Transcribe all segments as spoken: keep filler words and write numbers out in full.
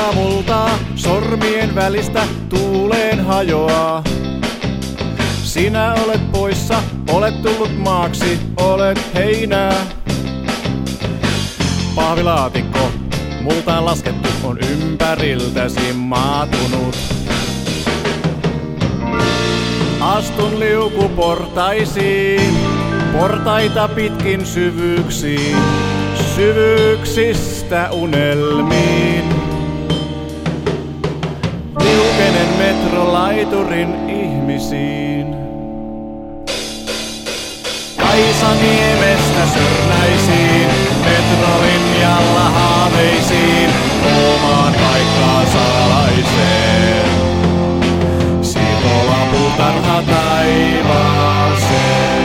Multa multaa, sormien välistä tuuleen hajoaa. Sinä olet poissa, olet tullut maaksi, olet heinää. Pahvilaatikko, multaan laskettu, on ympäriltäsi maatunut. Astun liukuportaisiin, portaita pitkin syvyyksiin, syvyyksistä unelmiin. Liukenen metrolaiturin ihmisiin. Kaisaniemestä Sörnäisiin, metrolinjalla haaveisiin, omaan paikkaan salaiseen. Siitolapuutarha taivaaseen.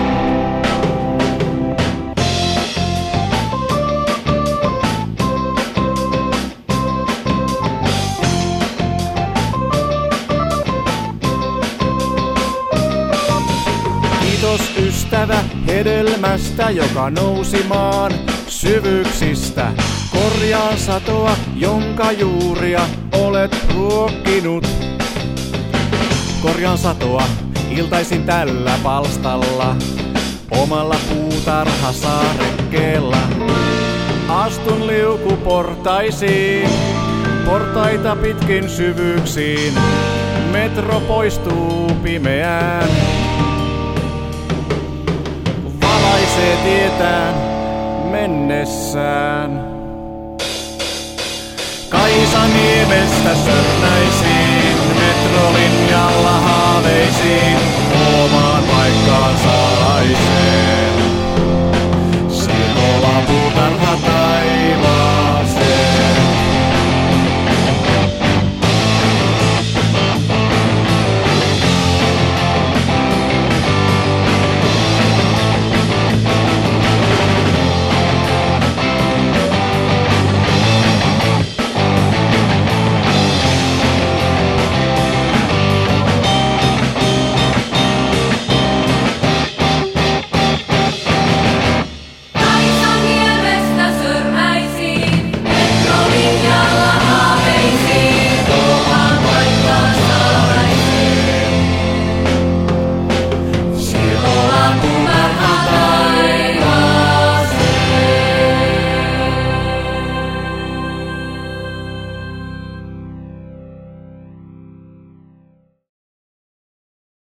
Kiitos ystävä hedelmästä, joka nousi maan syvyyksistä. Korjaan satoa, jonka juuria olet ruokkinut. Korjaan satoa iltaisin tällä palstalla, omalla puutarhasaarekkeella. Astun liukuportaisiin, portaita pitkin syvyyksiin. Metro poistuu pimeään. Valaisee tietään mennessään. Kaisaniemestä Sörnäisiin, metrolinjalla haaveisiin,